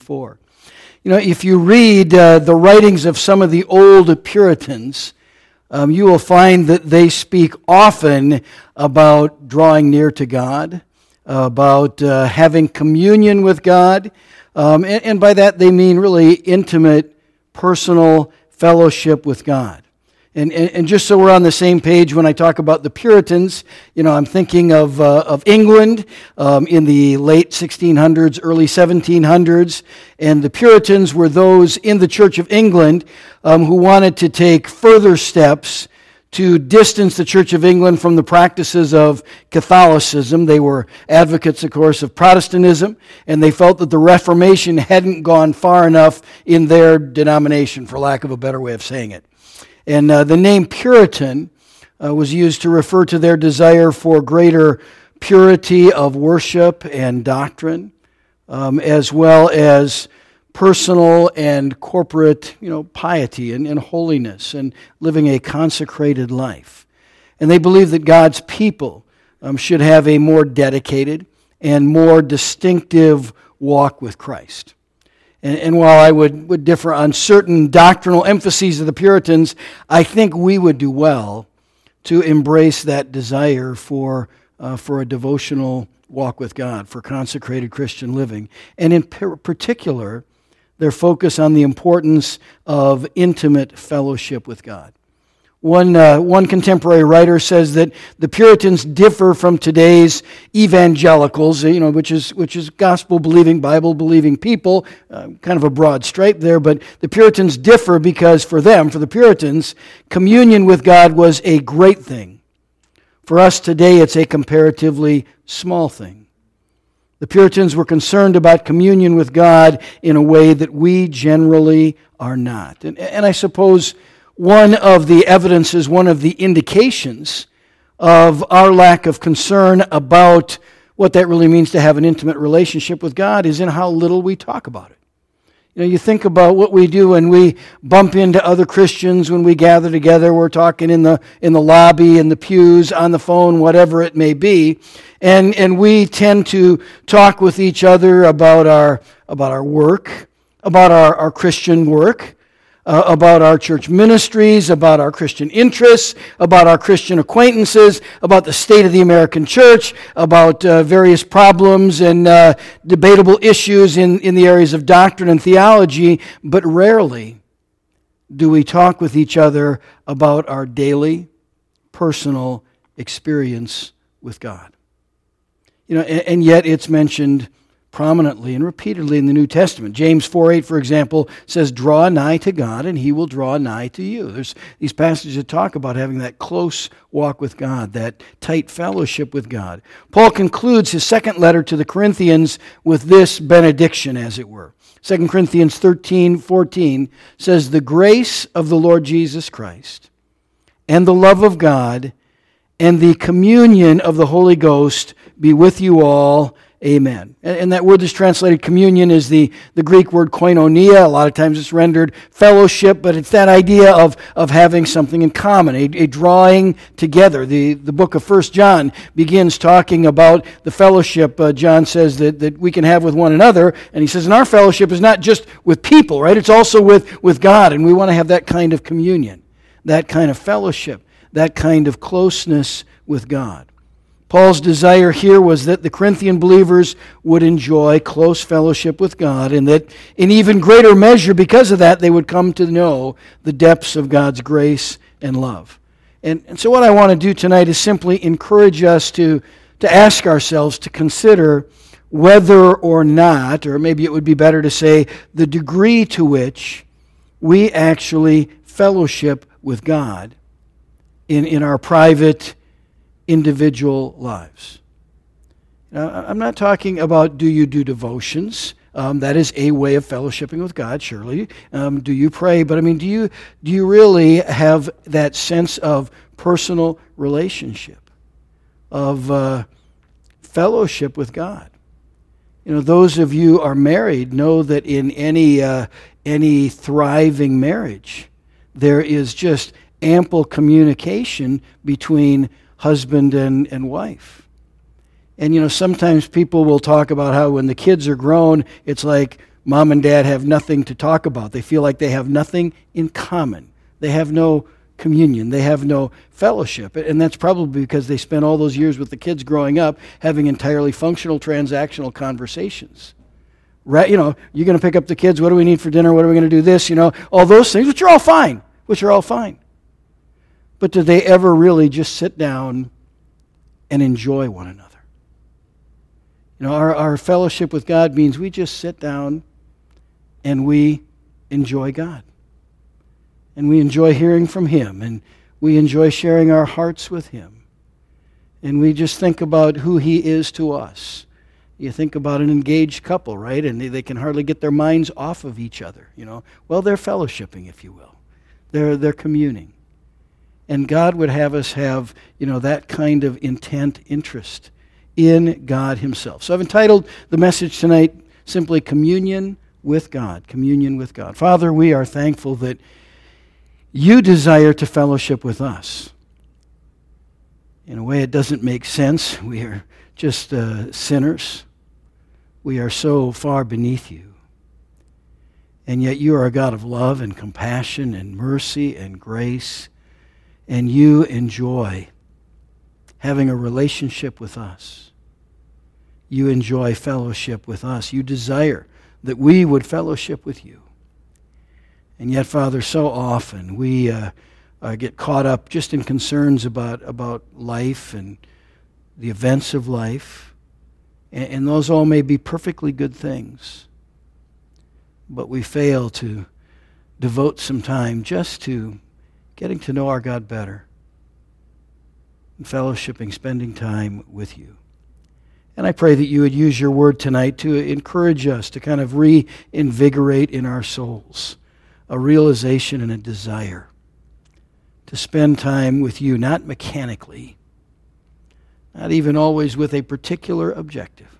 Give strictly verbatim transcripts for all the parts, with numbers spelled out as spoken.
four. You know, if you read uh, the writings of some of the old Puritans, um, you will find that they speak often about drawing near to God, about uh, having communion with God, um, and, and by that they mean really intimate, personal fellowship with God. And, and, and just so we're on the same page, when I talk about the Puritans, you know, I'm thinking of uh, of England um, in the late sixteen hundreds, early seventeen hundreds, and the Puritans were those in the Church of England um, who wanted to take further steps to distance the Church of England from the practices of Catholicism. They were advocates, of course, of Protestantism, and they felt that the Reformation hadn't gone far enough in their denomination, for lack of a better way of saying it. And uh, the name Puritan uh, was used to refer to their desire for greater purity of worship and doctrine, um, as well as personal and corporate, you know, piety and, and holiness and living a consecrated life. And they believed that God's people um, should have a more dedicated and more distinctive walk with Christ. And, and while I would, would differ on certain doctrinal emphases of the Puritans, I think we would do well to embrace that desire for, uh, for a devotional walk with God, for consecrated Christian living. And in per- particular, their focus on the importance of intimate fellowship with God. One, uh, one contemporary writer says that the Puritans differ from today's evangelicals, you know, which is which is gospel-believing, Bible-believing people, uh, kind of a broad stripe there, but the Puritans differ because for them, for the Puritans, communion with God was a great thing. For us today, it's a comparatively small thing. The Puritans were concerned about communion with God in a way that we generally are not. And, and I suppose one of the evidences, one of the indications of our lack of concern about what that really means to have an intimate relationship with God is in how little we talk about it. You know, you think about what we do when we bump into other Christians, when we gather together, we're talking in the in the lobby, in the pews, on the phone, whatever it may be, and and we tend to talk with each other about our about our work, about our, our Christian work, Uh, about our church ministries, about our Christian interests, about our Christian acquaintances, about the state of the American church, about uh, various problems and uh, debatable issues in, in the areas of doctrine and theology, but rarely do we talk with each other about our daily, personal experience with God. You know, and, and yet it's mentioned prominently and repeatedly in the New Testament. James four eight, for example, says, "Draw nigh to God, and He will draw nigh to you." There's these passages that talk about having that close walk with God, that tight fellowship with God. Paul concludes his second letter to the Corinthians with this benediction, as it were. Second Corinthians thirteen fourteen says, "The grace of the Lord Jesus Christ, and the love of God, and the communion of the Holy Ghost be with you all. Amen." And that word that's translated communion is the, the Greek word koinonia. A lot of times it's rendered fellowship, but it's that idea of, of having something in common, a, a drawing together. The, the book of First John begins talking about the fellowship. Uh, John says that, that we can have with one another, and he says, and our fellowship is not just with people, right? It's also with, with God, and we want to have that kind of communion, that kind of fellowship, that kind of closeness with God. Paul's desire here was that the Corinthian believers would enjoy close fellowship with God, and that in even greater measure because of that, they would come to know the depths of God's grace and love. And, and so what I want to do tonight is simply encourage us to, to ask ourselves to consider whether or not, or maybe it would be better to say, the degree to which we actually fellowship with God in, in our private individual lives. Now, I'm not talking about do you do devotions. Um, that is a way of fellowshipping with God, surely. Um, do you pray? But I mean, do you do you really have that sense of personal relationship, of uh, fellowship with God? You know, those of you who are married know that in any uh, any thriving marriage, there is just ample communication between husband and, and wife. And, you know, sometimes people will talk about how when the kids are grown, it's like Mom and dad have nothing to talk about. They feel like they have nothing in common. They have no communion. They have no fellowship. And that's probably because they spent all those years with the kids growing up having entirely functional, transactional conversations. Right? You know, you're going to pick up the kids. What do we need for dinner? What are we going to do this? You know, all those things, which are all fine. Which are all fine. But do they ever really just sit down and enjoy one another? You know, our, our fellowship with God means we just sit down and we enjoy God. And we enjoy hearing from Him. And we enjoy sharing our hearts with Him. And we just think about who He is to us. You think about an engaged couple, right? And they, they can hardly get their minds off of each other, you know. Well, they're fellowshipping, if you will. They're, they're communing. And God would have us have, you know, that kind of intent, interest in God Himself. So I've entitled the message tonight simply Communion with God. Communion with God. Father, we are thankful that You desire to fellowship with us. In a way, it doesn't make sense. We are just uh, sinners. We are so far beneath You. And yet You are a God of love and compassion and mercy and grace. And You enjoy having a relationship with us. You enjoy fellowship with us. You desire that we would fellowship with You. And yet, Father, so often we uh, uh, get caught up just in concerns about, about life and the events of life. And, and those all may be perfectly good things. But we fail to devote some time just to getting to know our God better, and fellowshipping, spending time with You. And I pray that You would use Your word tonight to encourage us to kind of reinvigorate in our souls a realization and a desire to spend time with You, not mechanically, not even always with a particular objective,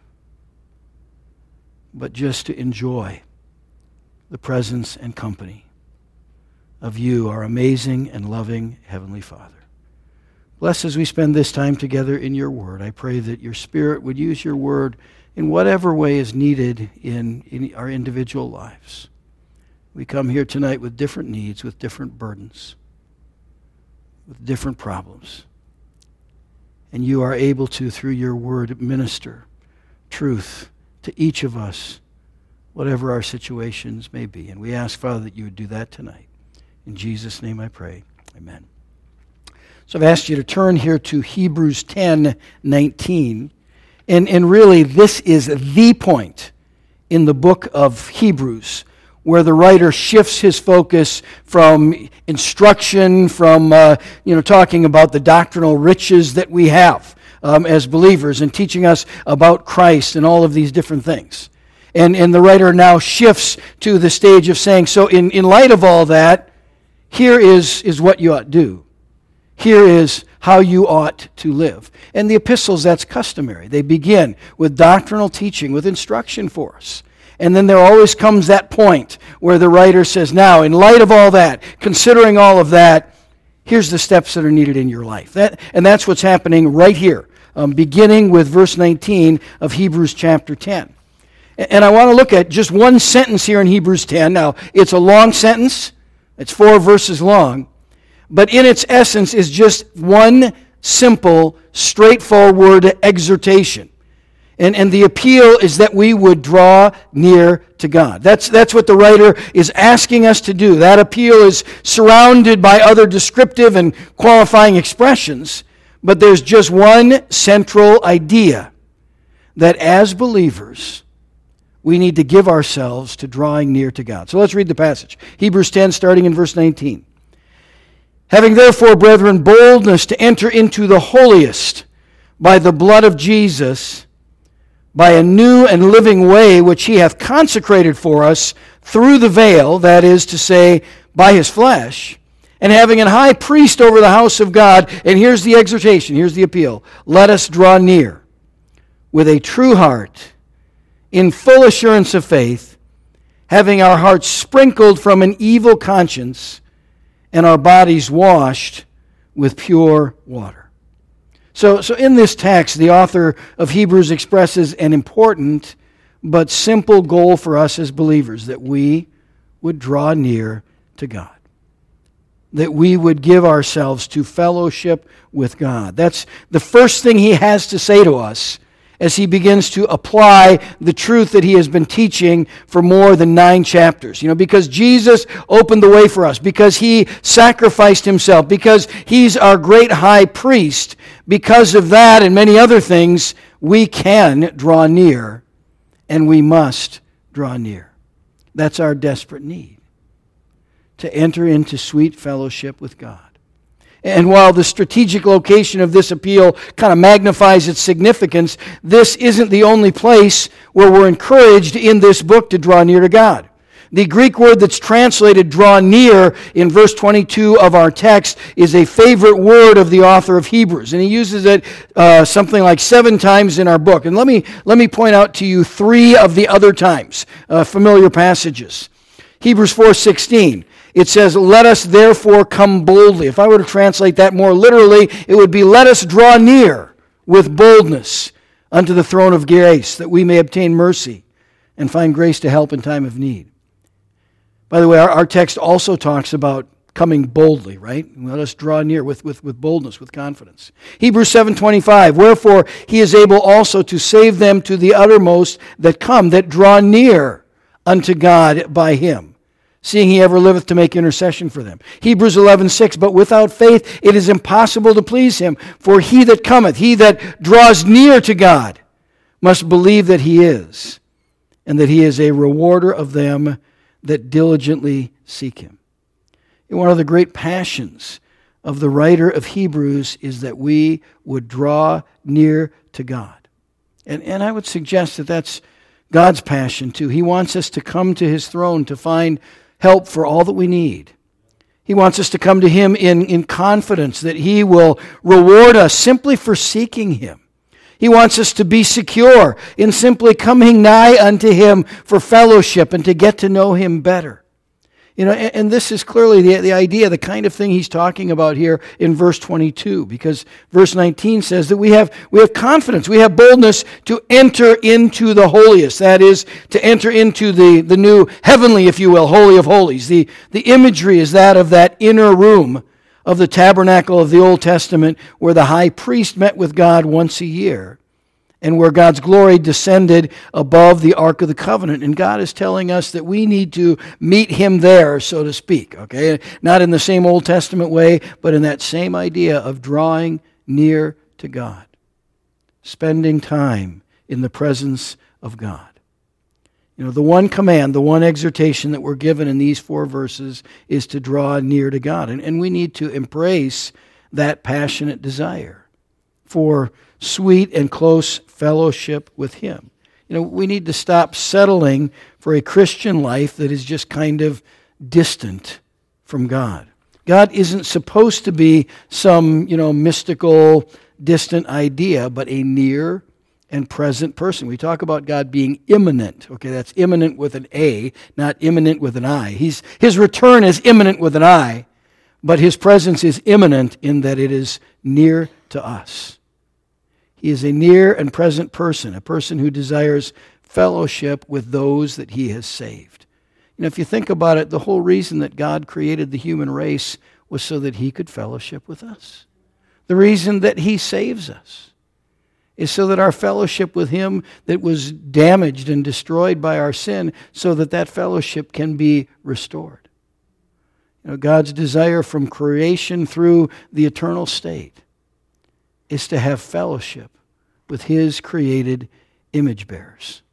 but just to enjoy the presence and company of You, our amazing and loving Heavenly Father. Bless as we spend this time together in Your word. I pray that Your Spirit would use Your word in whatever way is needed in, in our individual lives. We come here tonight with different needs, with different burdens, with different problems. And You are able to, through Your word, minister truth to each of us, whatever our situations may be. And we ask, Father, that You would do that tonight. In Jesus' name I pray. Amen. So I've asked you to turn here to Hebrews ten nineteen. And, and really, this is the point in the book of Hebrews where the writer shifts his focus from instruction, from uh, you know talking about the doctrinal riches that we have um, as believers and teaching us about Christ and all of these different things. And, and the writer now shifts to the stage of saying, so in, in light of all that, here is, is what you ought to do. Here is how you ought to live. And the epistles, that's customary. They begin with doctrinal teaching, with instruction for us. And then there always comes that point where the writer says, now, in light of all that, considering all of that, here's the steps that are needed in your life. That, and that's what's happening right here, um, beginning with verse nineteen of Hebrews chapter ten. And I want to look at just one sentence here in Hebrews ten. Now, it's a long sentence. It's four verses long. But in its essence is just one simple, straightforward exhortation. And, and the appeal is that we would draw near to God. That's, that's what the writer is asking us to do. That appeal is surrounded by other descriptive and qualifying expressions. But there's just one central idea, that as believers, we need to give ourselves to drawing near to God. So let's read the passage. Hebrews ten, starting in verse nineteen. Having therefore, brethren, boldness to enter into the holiest by the blood of Jesus, by a new and living way which He hath consecrated for us through the veil, that is to say, by His flesh, and having an high priest over the house of God, and here's the exhortation, here's the appeal, let us draw near with a true heart, in full assurance of faith, having our hearts sprinkled from an evil conscience, and our bodies washed with pure water. So, so in this text, the author of Hebrews expresses an important but simple goal for us as believers, that we would draw near to God, that we would give ourselves to fellowship with God. That's the first thing he has to say to us as he begins to apply the truth that he has been teaching for more than nine chapters. You know, because Jesus opened the way for us, because he sacrificed himself, because he's our great high priest, because of that and many other things, we can draw near, and we must draw near. That's our desperate need, to enter into sweet fellowship with God. And while the strategic location of this appeal kind of magnifies its significance, this isn't the only place where we're encouraged in this book to draw near to God. The Greek word that's translated draw near in verse twenty-two of our text is a favorite word of the author of Hebrews, and he uses it uh, something like seven times in our book. And let me, let me point out to you three of the other times, uh, familiar passages. Hebrews four sixteen. It says, "Let us therefore come boldly." If I were to translate that more literally, it would be, "Let us draw near with boldness unto the throne of grace, that we may obtain mercy and find grace to help in time of need." By the way, our, our text also talks about coming boldly, right? Let us draw near with, with, with boldness, with confidence. Hebrews seven twenty-five, "Wherefore he is able also to save them to the uttermost that come, that draw near unto God by him, seeing he ever liveth to make intercession for them." Hebrews eleven six, "But without faith it is impossible to please him. For he that cometh, he that draws near to God, must believe that he is, and that he is a rewarder of them that diligently seek him." And one of the great passions of the writer of Hebrews is that we would draw near to God. And, and I would suggest that that's God's passion too. He wants us to come to his throne to find help for all that we need. He wants us to come to him in, in confidence that he will reward us simply for seeking him. He wants us to be secure in simply coming nigh unto him for fellowship and to get to know him better. You know, and, and this is clearly the, the idea, the kind of thing he's talking about here in verse twenty-two, because verse nineteen says that we have, we have confidence, we have boldness to enter into the holiest. That is, to enter into the, the new heavenly, if you will, holy of holies. The, the imagery is that of that inner room of the tabernacle of the Old Testament, where the high priest met with God once a year, and where God's glory descended above the Ark of the Covenant. And God is telling us that we need to meet him there, so to speak, okay? Not in the same Old Testament way, but in that same idea of drawing near to God, spending time in the presence of God. You know, the one command, the one exhortation that we're given in these four verses is to draw near to God. And, and we need to embrace that passionate desire for sweet and close fellowship with him. You know, we need to stop settling for a Christian life that is just kind of distant from God. God isn't supposed to be some, you know, mystical, distant idea, but a near and present person. We talk about God being imminent. Okay, that's imminent with an A, not imminent with an I. He's, his return is imminent with an I, but his presence is imminent in that it is near to us. He is a near and present person, a person who desires fellowship with those that he has saved. You know, if you think about it, the whole reason that God created the human race was so that he could fellowship with us. The reason that he saves us is so that our fellowship with him that was damaged and destroyed by our sin, so that that fellowship can be restored. You know, God's desire from creation through the eternal state is to have fellowship with his created image bearers.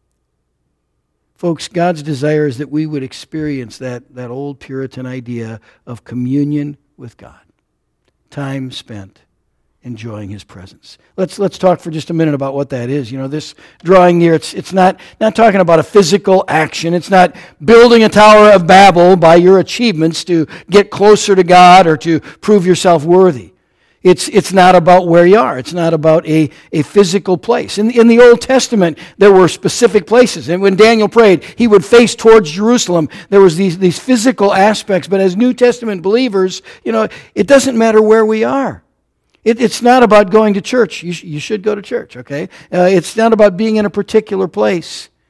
Folks, God's desire is that we would experience that, that old Puritan idea of communion with God. Time spent enjoying his presence. Let's let's talk for just a minute about what that is. You know, this drawing near, it's it's not, not talking about a physical action. It's not building a Tower of Babel by your achievements to get closer to God or to prove yourself worthy. It's it's not about where you are. It's not about a, a physical place. In, in the Old Testament, there were specific places. And when Daniel prayed, he would face towards Jerusalem. There was these, these physical aspects. But as New Testament believers, you know, it doesn't matter where we are. It, it's not about going to church. You, sh- you should go to church, okay? Uh, it's not about being in a particular place.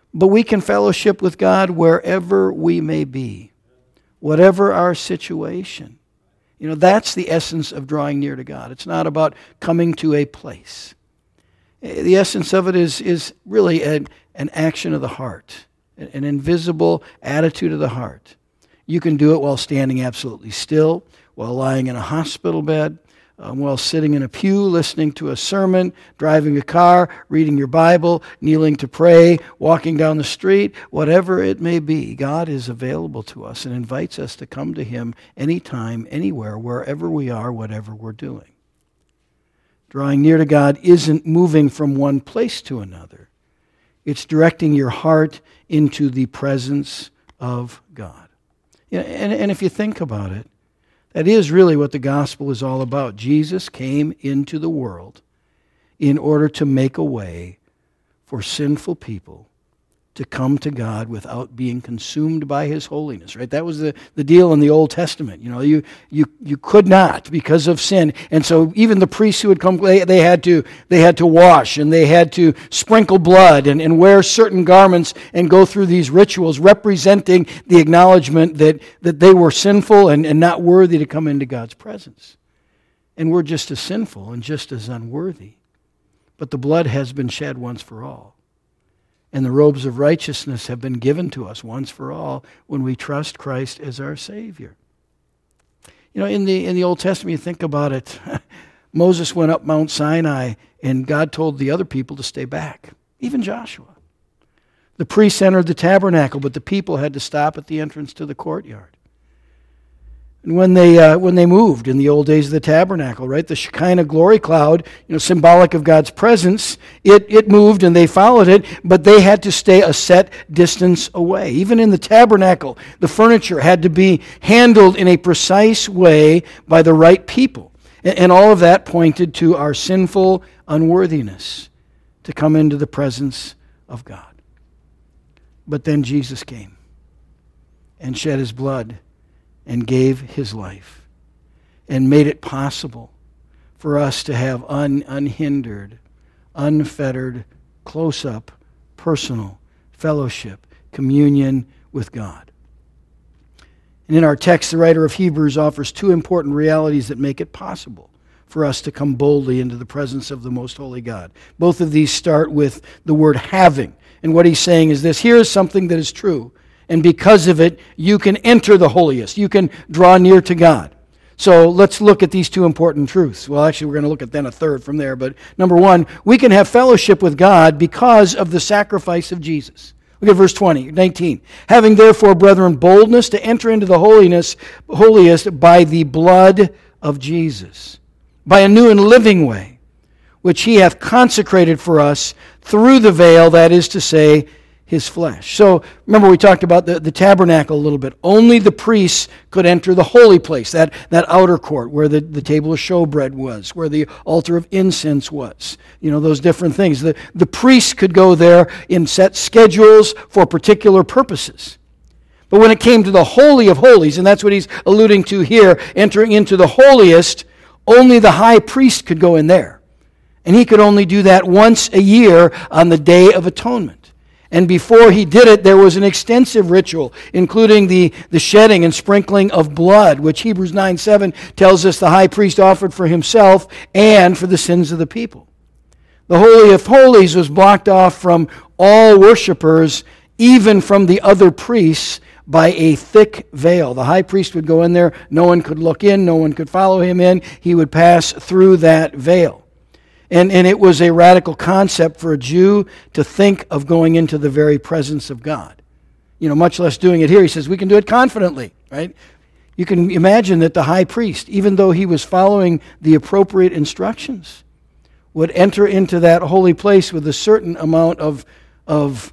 But we can fellowship with God wherever we may be, whatever our situation. You know, that's the essence of drawing near to God. It's not about coming to a place. The essence of it is, is really an, an action of the heart, an invisible attitude of the heart. You can do it while standing absolutely still, while lying in a hospital bed, um, while sitting in a pew, listening to a sermon, driving a car, reading your Bible, kneeling to pray, walking down the street, whatever it may be. God is available to us and invites us to come to Him anytime, anywhere, wherever we are, whatever we're doing. Drawing near to God isn't moving from one place to another. It's directing your heart into the presence of God. You know, and, and if you think about it, that is really what the gospel is all about. Jesus came into the world in order to make a way for sinful people to come to God without being consumed by His holiness, right? That was the, the deal in the Old Testament. You know, you you you could not because of sin. And so even the priests who would come, they, they had to they had to wash and they had to sprinkle blood and, and wear certain garments and go through these rituals representing the acknowledgement that, that they were sinful and, and not worthy to come into God's presence. And we're just as sinful and just as unworthy. But the blood has been shed once for all. And the robes of righteousness have been given to us once for all when we trust Christ as our Savior. You know, in the in the Old Testament, you think about it, Moses went up Mount Sinai and God told the other people to stay back, even Joshua. The priests entered the tabernacle, but the people had to stop at the entrance to the courtyard. And when they uh, when they moved in the old days of the tabernacle, right, the Shekinah glory cloud, you know, symbolic of God's presence, it it moved and they followed it, but they had to stay a set distance away. Even in the tabernacle, the furniture had to be handled in a precise way by the right people. And, and all of that pointed to our sinful unworthiness to come into the presence of God. But then Jesus came and shed His blood and gave His life and made it possible for us to have un, unhindered, unfettered, close-up, personal fellowship, communion with God. And in our text, the writer of Hebrews offers two important realities that make it possible for us to come boldly into the presence of the most holy God. Both of these start with the word having. And what he's saying is this: here is something that is true. And because of it, you can enter the holiest. You can draw near to God. So let's look at these two important truths. Well, actually, we're going to look at then a third from there. But number one, we can have fellowship with God because of the sacrifice of Jesus. Look at verse twenty, nineteen. Having therefore, brethren, boldness to enter into the holiness, holiest by the blood of Jesus, by a new and living way, which He hath consecrated for us through the veil, that is to say, His flesh. So remember we talked about the, the tabernacle a little bit. Only the priests could enter the holy place, that, that outer court where the, the table of showbread was, where the altar of incense was. You know, those different things. The, the priests could go there in set schedules for particular purposes. But when it came to the Holy of Holies, and that's what he's alluding to here, entering into the holiest, only the high priest could go in there. And he could only do that once a year on the Day of Atonement. And before he did it, there was an extensive ritual, including the, the shedding and sprinkling of blood, which Hebrews nine seven tells us the high priest offered for himself and for the sins of the people. The Holy of Holies was blocked off from all worshipers, even from the other priests, by a thick veil. The high priest would go in there, no one could look in, no one could follow him in. He would pass through that veil. And, and it was a radical concept for a Jew to think of going into the very presence of God. You know, much less doing it here. He says we can do it confidently, right? You can imagine that the high priest, even though he was following the appropriate instructions, would enter into that holy place with a certain amount of, of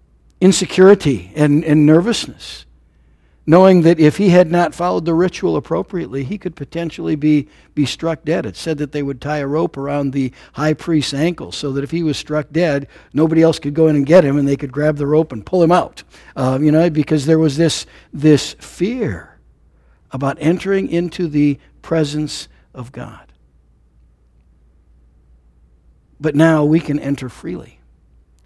insecurity and, and nervousness, knowing that if he had not followed the ritual appropriately, he could potentially be, be struck dead. It said that they would tie a rope around the high priest's ankle so that if he was struck dead, nobody else could go in and get him, and they could grab the rope and pull him out. Uh, you know, because there was this, this fear about entering into the presence of God. But now we can enter freely.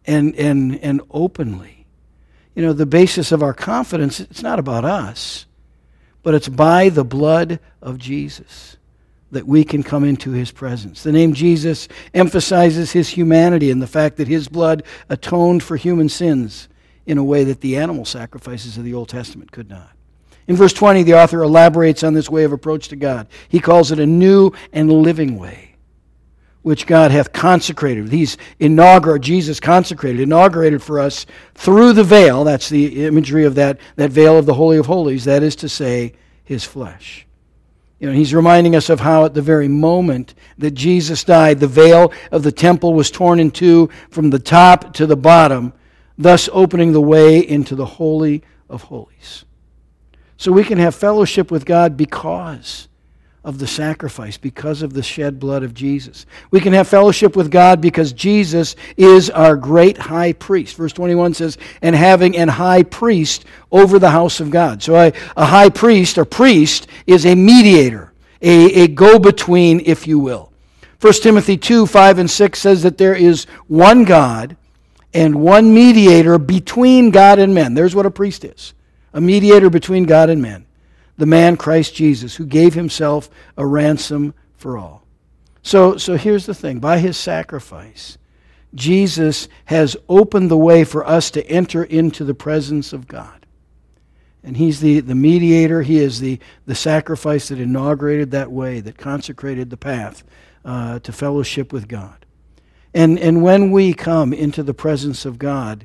and, and, and openly. You know, the basis of our confidence, it's not about us, but it's by the blood of Jesus that we can come into his presence. The name Jesus emphasizes his humanity and the fact that his blood atoned for human sins in a way that the animal sacrifices of the Old Testament could not. In verse twenty, the author elaborates on this way of approach to God. He calls it a new and living way, which God hath consecrated. He's inaugurated, Jesus consecrated, inaugurated for us through the veil. That's the imagery of that, that veil of the Holy of Holies. That is to say, his flesh. You know, he's reminding us of how at the very moment that Jesus died, the veil of the temple was torn in two from the top to the bottom, thus opening the way into the Holy of Holies. So we can have fellowship with God because of the sacrifice, because of the shed blood of Jesus. We can have fellowship with God because Jesus is our great high priest. Verse twenty-one says, and having an high priest over the house of God. So a, a high priest or priest is a mediator, a, a go-between, if you will. First Timothy two, five and six says that there is one God and one mediator between God and men. There's what a priest is. A mediator between God and men. The man Christ Jesus, who gave himself a ransom for all. So, so here's the thing. By his sacrifice, Jesus has opened the way for us to enter into the presence of God. And he's the, the mediator. He is the, the sacrifice that inaugurated that way, that consecrated the path uh, to fellowship with God. And, and when we come into the presence of God,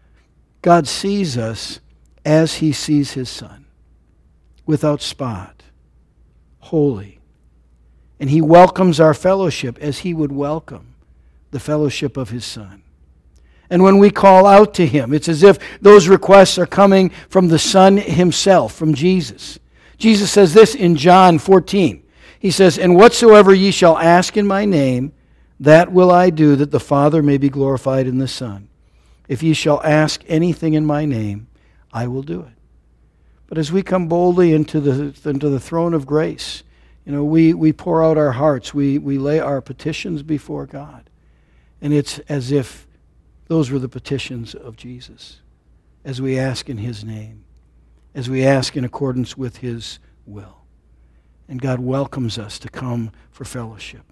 God sees us as he sees his Son, without spot, holy. And he welcomes our fellowship as he would welcome the fellowship of his Son. And when we call out to him, it's as if those requests are coming from the Son himself, from Jesus. Jesus says this in John fourteen. He says, and whatsoever ye shall ask in my name, that will I do, that the Father may be glorified in the Son. If ye shall ask anything in my name, I will do it. But as we come boldly into the into the throne of grace, you know, we, we pour out our hearts, we, we lay our petitions before God. And it's as if those were the petitions of Jesus, as we ask in his name, as we ask in accordance with his will. And God welcomes us to come for fellowship.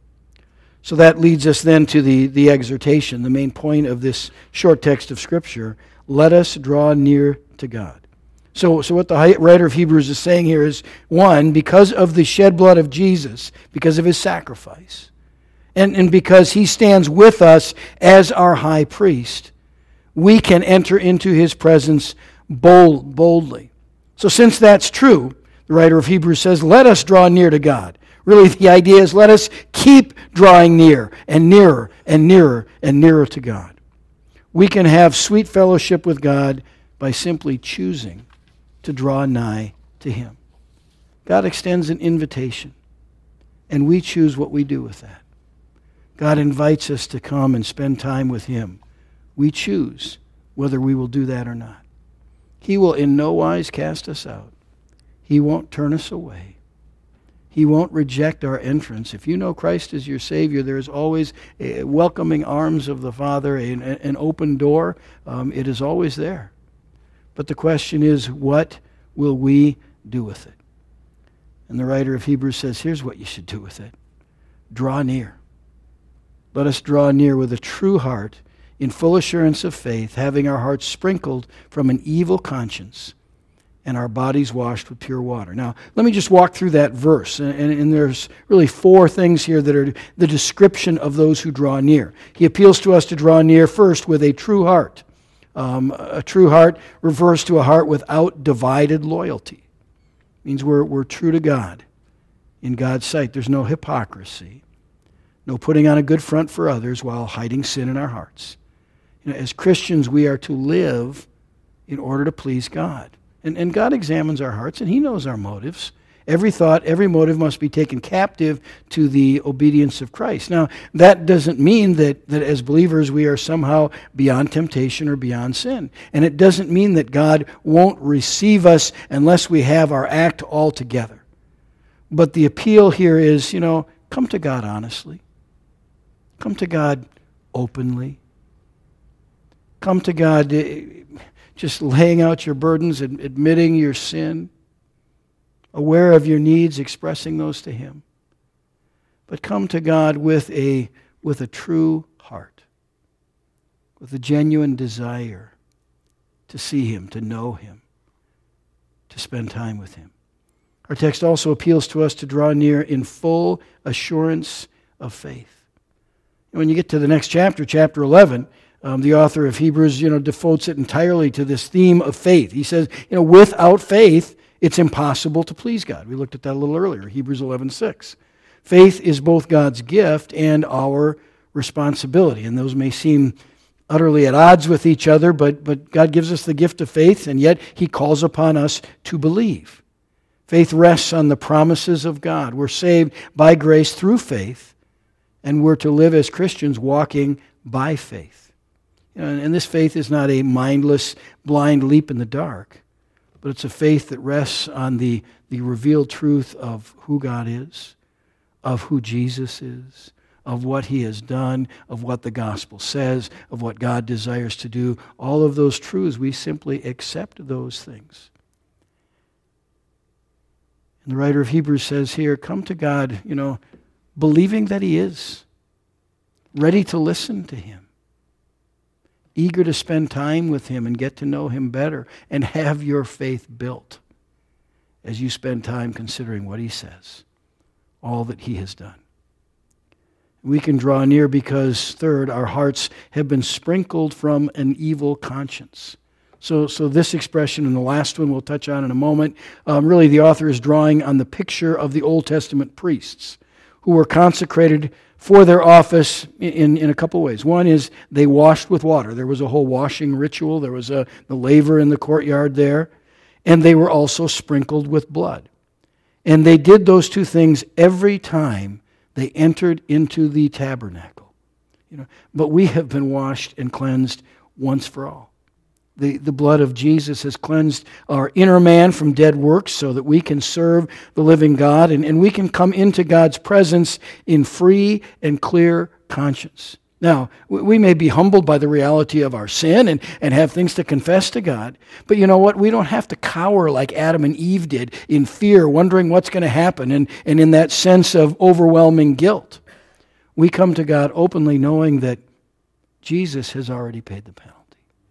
So that leads us then to the, the exhortation, the main point of this short text of Scripture. Let us draw near to God. So, so what the writer of Hebrews is saying here is, one, because of the shed blood of Jesus, because of his sacrifice, and, and because he stands with us as our high priest, we can enter into his presence bold, boldly. So since that's true, the writer of Hebrews says, let us draw near to God. Really, the idea is let us keep drawing near and nearer and nearer and nearer to God. We can have sweet fellowship with God by simply choosing to draw nigh to him. God extends an invitation, and we choose what we do with that. God invites us to come and spend time with him. We choose whether we will do that or not. He will in no wise cast us out. He won't turn us away. He won't reject our entrance. If you know Christ as your Savior, there is always a welcoming arms of the Father, an, an open door. Um, it is always there. But the question is, what will we do with it? And the writer of Hebrews says, here's what you should do with it. Draw near. Let us draw near with a true heart, in full assurance of faith, having our hearts sprinkled from an evil conscience and our bodies washed with pure water. Now, let me just walk through that verse. And, and, and there's really four things here that are the description of those who draw near. He appeals to us to draw near first with a true heart. Um, a true heart refers to a heart without divided loyalty. It means we're, we're true to God in God's sight. There's no hypocrisy, no putting on a good front for others while hiding sin in our hearts. You know, as Christians, we are to live in order to please God. And, and God examines our hearts, and he knows our motives. Every thought, every motive must be taken captive to the obedience of Christ. Now, that doesn't mean that, that as believers we are somehow beyond temptation or beyond sin. And it doesn't mean that God won't receive us unless we have our act all together. But the appeal here is, you know, come to God honestly. Come to God openly. Come to God just laying out your burdens, admitting your sin, aware of your needs, expressing those to Him. But come to God with a, with a true heart, with a genuine desire to see Him, to know Him, to spend time with Him. Our text also appeals to us to draw near in full assurance of faith. And when you get to the next chapter, chapter eleven, um, the author of Hebrews, you know, devotes it entirely to this theme of faith. He says, you know, without faith, it's impossible to please God. We looked at that a little earlier, Hebrews eleven six. Faith is both God's gift and our responsibility, and those may seem utterly at odds with each other, but, but God gives us the gift of faith, and yet He calls upon us to believe. Faith rests on the promises of God. We're saved by grace through faith, and we're to live as Christians walking by faith. You know, and this faith is not a mindless, blind leap in the dark, but it's a faith that rests on the, the revealed truth of who God is, of who Jesus is, of what He has done, of what the gospel says, of what God desires to do. All of those truths, we simply accept those things. And the writer of Hebrews says here, come to God, you know, believing that He is, ready to listen to Him, eager to spend time with Him and get to know Him better, and have your faith built as you spend time considering what He says, all that He has done. We can draw near because, third, our hearts have been sprinkled from an evil conscience. So, so this expression and the last one we'll touch on in a moment, um, really the author is drawing on the picture of the Old Testament priests who were consecrated for their office in, in a couple ways. One is they washed with water. There was a whole washing ritual. There was a the laver in the courtyard there. And they were also sprinkled with blood. And they did those two things every time they entered into the tabernacle. You know, but we have been washed and cleansed once for all. The, the blood of Jesus has cleansed our inner man from dead works so that we can serve the living God and, and we can come into God's presence in free and clear conscience. Now, we may be humbled by the reality of our sin and, and have things to confess to God, but you know what? We don't have to cower like Adam and Eve did in fear, wondering what's going to happen, and, and in that sense of overwhelming guilt. We come to God openly knowing that Jesus has already paid the penalty.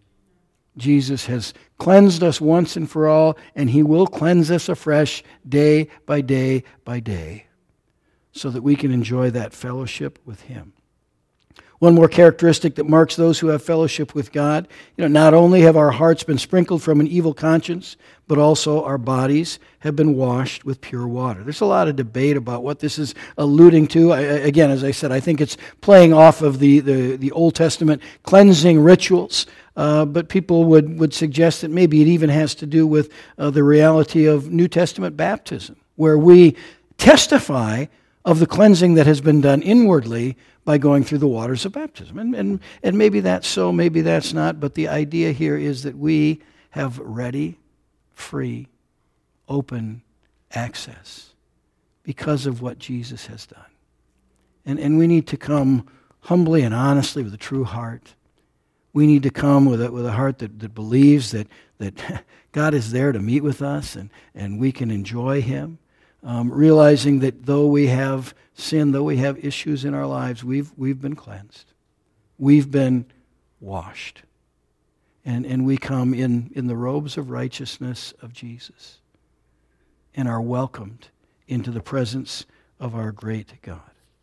Jesus has cleansed us once and for all, and He will cleanse us afresh day by day by day so that we can enjoy that fellowship with Him. One more characteristic that marks those who have fellowship with God, you know, not only have our hearts been sprinkled from an evil conscience, but also our bodies have been washed with pure water. There's a lot of debate about what this is alluding to. I, again, as I said, I think it's playing off of the, the, the Old Testament cleansing rituals, uh, but people would, would suggest that maybe it even has to do with uh, the reality of New Testament baptism, where we testify of the cleansing that has been done inwardly by going through the waters of baptism. And, and, and maybe that's so, maybe that's not, but the idea here is that we have ready, free, open access because of what Jesus has done. And, and we need to come humbly and honestly with a true heart. We need to come with a, with a heart that, that believes that, that God is there to meet with us and, and we can enjoy Him. Um, realizing that though we have sin, though we have issues in our lives, we've we've been cleansed. We've been washed. And, and we come in, in the robes of righteousness of Jesus and are welcomed into the presence of our great God.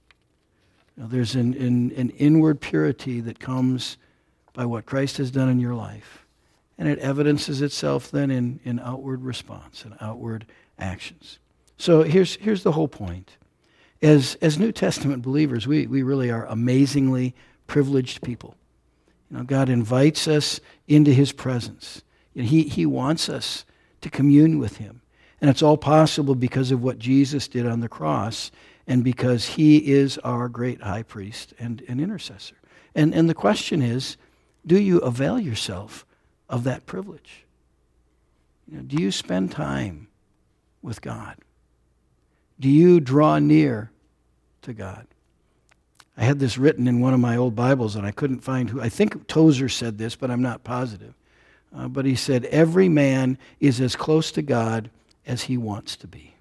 Now, there's an, an, an inward purity that comes by what Christ has done in your life. And it evidences itself then in, in outward response and outward actions. So here's here's the whole point. As as New Testament believers, we, we really are amazingly privileged people. You know, God invites us into His presence. You know, he, he wants us to commune with Him. And it's all possible because of what Jesus did on the cross and because He is our great high priest and, and intercessor. And, and the question is, do you avail yourself of that privilege? You know, do you spend time with God? Do you draw near to God? I had this written in one of my old Bibles, and I couldn't find who. I think Tozer said this, but I'm not positive. Uh, but he said, every man is as close to God as he wants to be.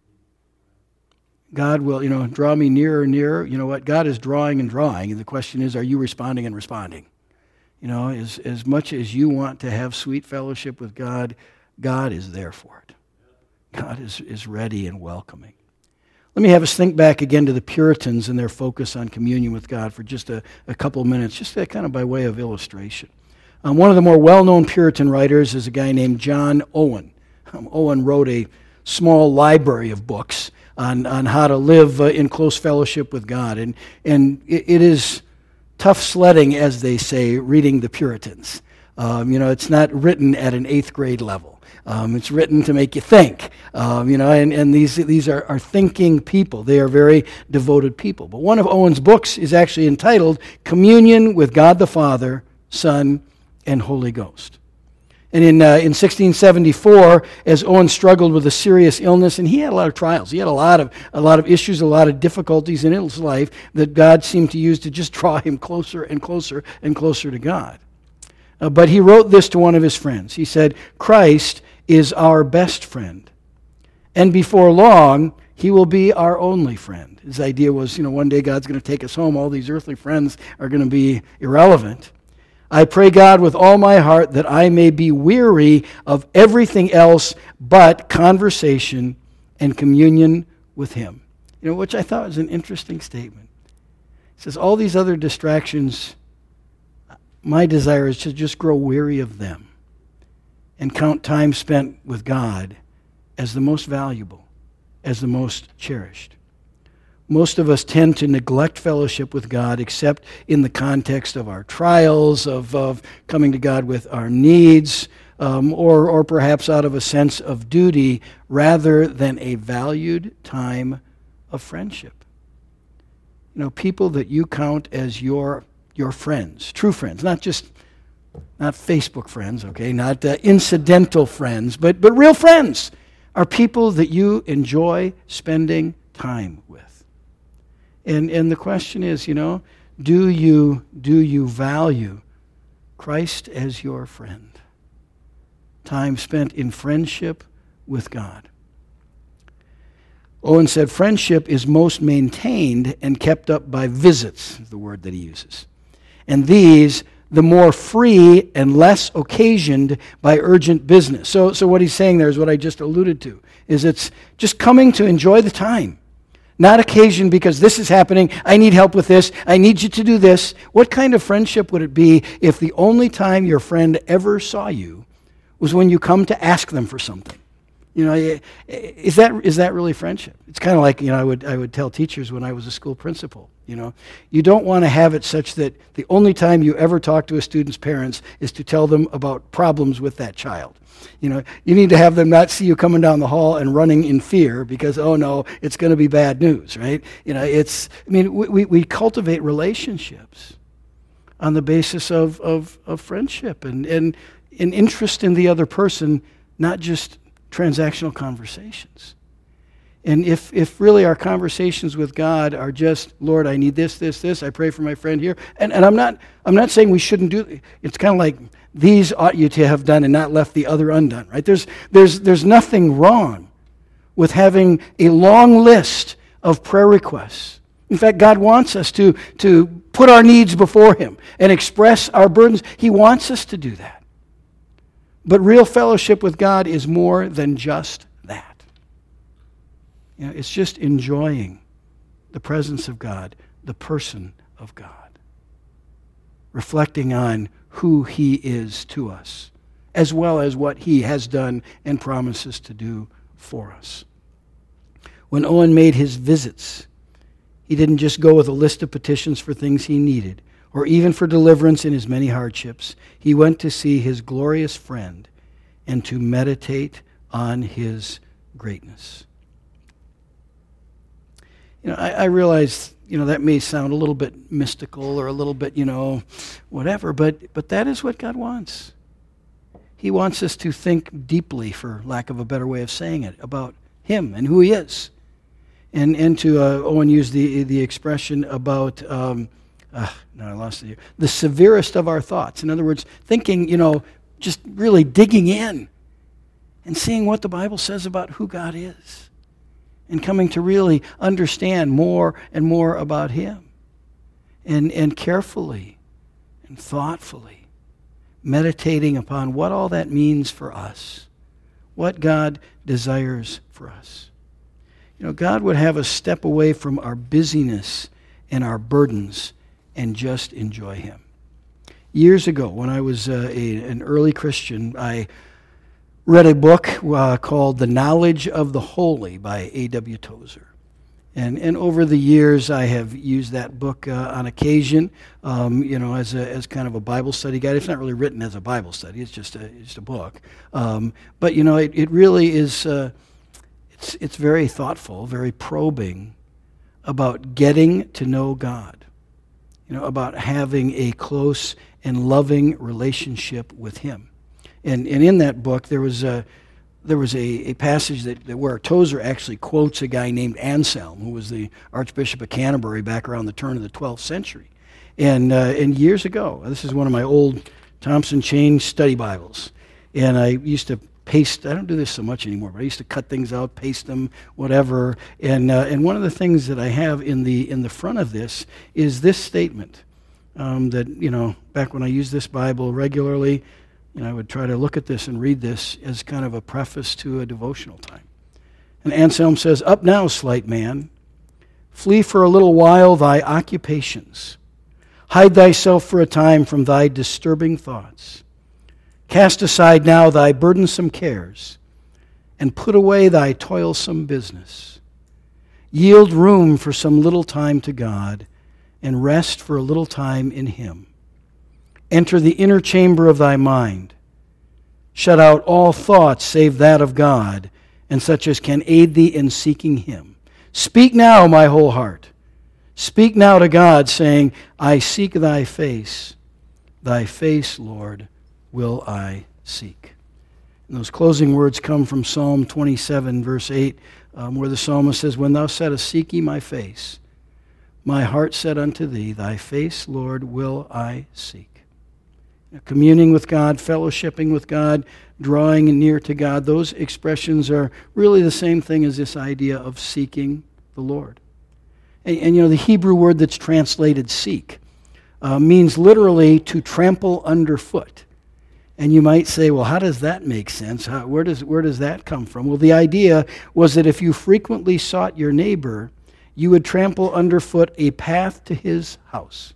God will, you know, draw me nearer and nearer. You know what? God is drawing and drawing. And the question is, are you responding and responding? You know, as, as much as you want to have sweet fellowship with God, God is there for it. God is, is ready and welcoming. Let me have us think back again to the Puritans and their focus on communion with God for just a, a couple of minutes, just that kind of by way of illustration. Um, one of the more well-known Puritan writers is a guy named John Owen. Um, Owen wrote a small library of books on, on how to live uh, in close fellowship with God. And, and it, it is tough sledding, as they say, reading the Puritans. Um, you know, it's not written at an eighth grade level. Um, it's written to make you think, um, you know, and, and these these are, are thinking people. They are very devoted people. But one of Owen's books is actually entitled Communion with God the Father, Son, and Holy Ghost. And in uh, in sixteen seventy-four, as Owen struggled with a serious illness, and he had a lot of trials, he had a lot of a lot of issues, a lot of difficulties in his life that God seemed to use to just draw him closer and closer and closer to God. Uh, but he wrote this to one of his friends. He said, Christ is our best friend, and before long, he will be our only friend. His idea was, you know, one day God's going to take us home. All these earthly friends are going to be irrelevant. I pray God with all my heart that I may be weary of everything else but conversation and communion with him. You know, which I thought was an interesting statement. He says, all these other distractions, my desire is to just grow weary of them and count time spent with God as the most valuable, as the most cherished. Most of us tend to neglect fellowship with God except in the context of our trials, of, of coming to God with our needs, um, or, or perhaps out of a sense of duty rather than a valued time of friendship. You know, people that you count as your, your friends, true friends, not just not Facebook friends, okay, not uh, incidental friends, but, but real friends are people that you enjoy spending time with. And and the question is, you know, do you do you value Christ as your friend? Time spent in friendship with God. Owen said, friendship is most maintained and kept up by visits, is the word that he uses. And these, the more free and less occasioned by urgent business. So, so what he's saying there is what I just alluded to, is it's just coming to enjoy the time. Not occasion because this is happening, I need help with this, I need you to do this. What kind of friendship would it be if the only time your friend ever saw you was when you come to ask them for something? You know, is that is that really friendship? It's kind of like, you know, I would I would tell teachers when I was a school principal, you know, you don't want to have it such that the only time you ever talk to a student's parents is to tell them about problems with that child. You know, you need to have them not see you coming down the hall and running in fear because, oh no, it's going to be bad news, right? You know, it's, I mean, we, we cultivate relationships on the basis of, of, of friendship and, and an interest in the other person, not just transactional conversations. And if if really our conversations with God are just, Lord, I need this, this, this, I pray for my friend here, and, and I'm not I'm not saying we shouldn't do, it's kind of like these ought you to have done and not left the other undone, right? There's there's there's nothing wrong with having a long list of prayer requests. In fact, God wants us to, to put our needs before him and express our burdens. He wants us to do that. But real fellowship with God is more than just that. You know, it's just enjoying the presence of God, the person of God, reflecting on who he is to us, as well as what he has done and promises to do for us. When Owen made his visits, he didn't just go with a list of petitions for things he needed, or even for deliverance in his many hardships. He went to see his glorious friend and to meditate on his greatness. You know, I, I realize, you know, that may sound a little bit mystical or a little bit, you know, whatever, but but that is what God wants. He wants us to think deeply, for lack of a better way of saying it, about him and who he is. And and to, uh, Owen used the, the expression about, um, uh, no, I lost it here, the severest of our thoughts. In other words, thinking, you know, just really digging in and seeing what the Bible says about who God is and coming to really understand more and more about Him. And, and carefully and thoughtfully meditating upon what all that means for us, what God desires for us. You know, God would have us step away from our busyness and our burdens and just enjoy Him. Years ago, when I was uh, a, an early Christian, I read a book uh, called The Knowledge of the Holy by A W Tozer. And, and over the years, I have used that book uh, on occasion, um, you know, as a, as kind of a Bible study guide. It's not really written as a Bible study; it's just a it's just a book. Um, but you know, it, it really is. Uh, it's it's very thoughtful, very probing about getting to know God. You know, about having a close and loving relationship with Him. And and in that book, there was a. There was a, a passage that, that where Tozer actually quotes a guy named Anselm, who was the Archbishop of Canterbury back around the turn of the twelfth century. And, uh, and years ago, this is one of my old Thompson Chain study Bibles. And I used to paste, I don't do this so much anymore, but I used to cut things out, paste them, whatever. And, uh, and one of the things that I have in the, in the front of this is this statement um, that, you know, back when I used this Bible regularly, and I would try to look at this and read this as kind of a preface to a devotional time. And Anselm says, "Up now, slight man, flee for a little while thy occupations. Hide thyself for a time from thy disturbing thoughts. Cast aside now thy burdensome cares, and put away thy toilsome business. Yield room for some little time to God, and rest for a little time in Him. Enter the inner chamber of thy mind. Shut out all thoughts save that of God, and such as can aid thee in seeking Him. Speak now, my whole heart. Speak now to God, saying, I seek thy face. Thy face, Lord, will I seek." And those closing words come from Psalm twenty-seven, verse eight, um, where the psalmist says, "When thou saidst, Seek ye my face, my heart said unto thee, Thy face, Lord, will I seek." Communing with God, fellowshipping with God, drawing near to God, those expressions are really the same thing as this idea of seeking the Lord. And, and you know, the Hebrew word that's translated seek uh, means literally to trample underfoot. And you might say, well, how does that make sense? How, where does, where does that come from? Well, the idea was that if you frequently sought your neighbor, you would trample underfoot a path to his house.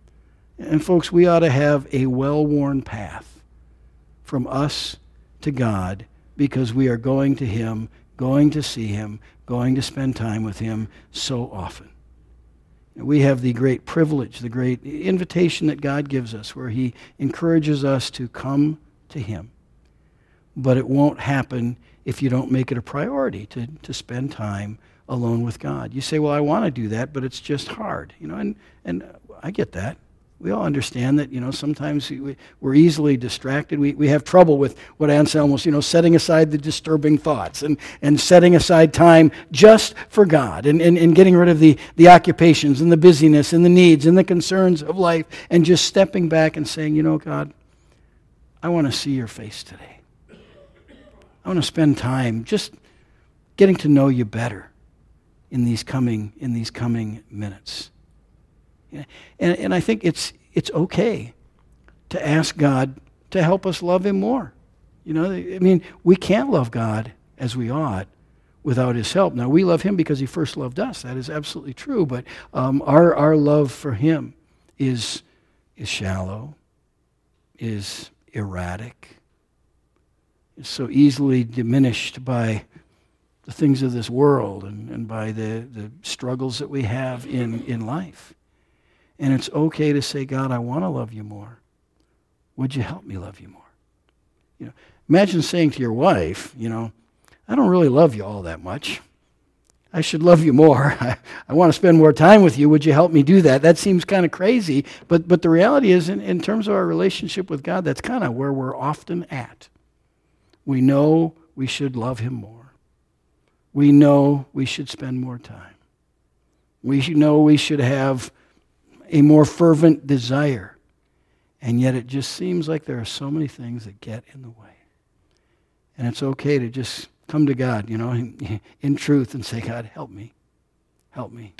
And folks, we ought to have a well-worn path from us to God because we are going to Him, going to see Him, going to spend time with Him so often. And we have the great privilege, the great invitation that God gives us where He encourages us to come to Him. But it won't happen if you don't make it a priority to, to spend time alone with God. You say, well, I want to do that, but it's just hard. You know, and, and I get that. We all understand that, you know, sometimes we, we're easily distracted. We, we have trouble with what Anselm was, you know, setting aside the disturbing thoughts and, and setting aside time just for God and, and, and getting rid of the, the occupations and the busyness and the needs and the concerns of life and just stepping back and saying, you know, God, I want to see your face today. I want to spend time just getting to know you better in these coming, in these coming minutes. And, and I think it's it's okay to ask God to help us love Him more. You know, I mean, we can't love God as we ought without His help. Now, we love Him because He first loved us. That is absolutely true. But um, our our love for Him is is shallow, is erratic, is so easily diminished by the things of this world and, and by the, the struggles that we have in, in life. And it's okay to say, God, I want to love you more. Would you help me love you more? You know, imagine saying to your wife, you know, I don't really love you all that much. I should love you more. I, I want to spend more time with you. Would you help me do that? That seems kind of crazy, but but the reality is, in, in terms of our relationship with God, that's kind of where we're often at. We know we should love Him more, we know we should spend more time. We should know we should have a more fervent desire. And yet it just seems like there are so many things that get in the way. And it's okay to just come to God, you know, in, in truth and say, God, help me. Help me.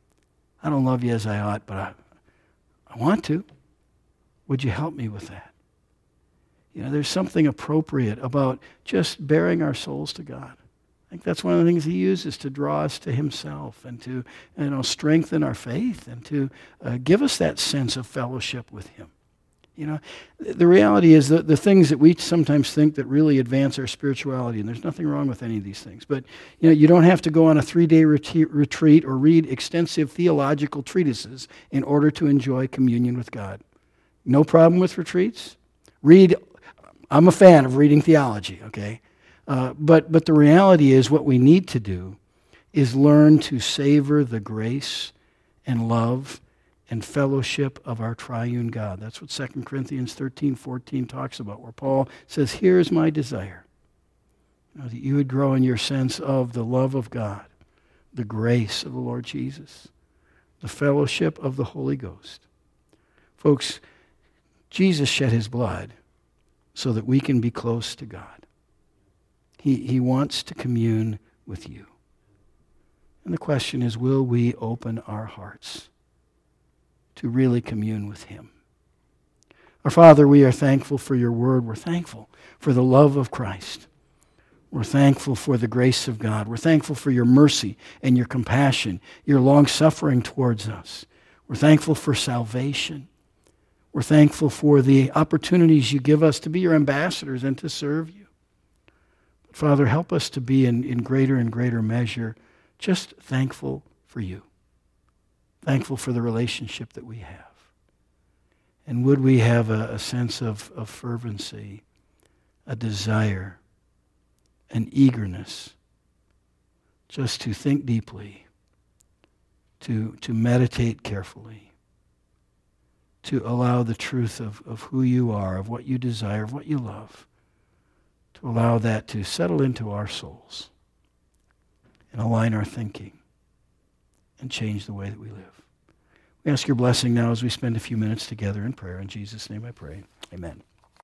I don't love you as I ought, but I, I want to. Would you help me with that? You know, there's something appropriate about just bearing our souls to God. I think that's one of the things he uses to draw us to himself and to, you know, strengthen our faith and to uh, give us that sense of fellowship with him. You know, the reality is that the things that we sometimes think that really advance our spirituality, and there's nothing wrong with any of these things, but you know, you don't have to go on a three-day retreat or read extensive theological treatises in order to enjoy communion with God. No problem with retreats. Read, I'm a fan of reading theology, okay? Uh, but, but the reality is what we need to do is learn to savor the grace and love and fellowship of our triune God. That's what Second Corinthians thirteen fourteen talks about, where Paul says, here is my desire, you know, that you would grow in your sense of the love of God, the grace of the Lord Jesus, the fellowship of the Holy Ghost. Folks, Jesus shed his blood so that we can be close to God. He, he wants to commune with you. And the question is, will we open our hearts to really commune with him? Our Father, we are thankful for your word. We're thankful for the love of Christ. We're thankful for the grace of God. We're thankful for your mercy and your compassion, your long-suffering towards us. We're thankful for salvation. We're thankful for the opportunities you give us to be your ambassadors and to serve you. But Father, help us to be in, in greater and greater measure just thankful for you. Thankful for the relationship that we have. And would we have a, a sense of, of fervency, a desire, an eagerness just to think deeply, to, to meditate carefully, to allow the truth of, of who you are, of what you desire, of what you love, to allow that to settle into our souls and align our thinking and change the way that we live. We ask your blessing now as we spend a few minutes together in prayer. In Jesus' name I pray. Amen.